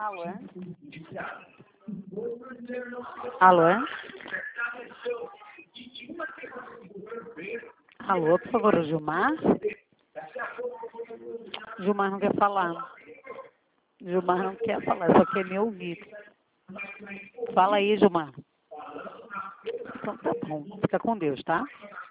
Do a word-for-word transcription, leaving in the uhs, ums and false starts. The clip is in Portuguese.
Alô? Alô? Alô, por favor, o Gilmar? Gilmar não quer falar. Gilmar não quer falar, só quer me ouvir. Fala aí, Gilmar. Então tá bom. Fica com Deus, tá?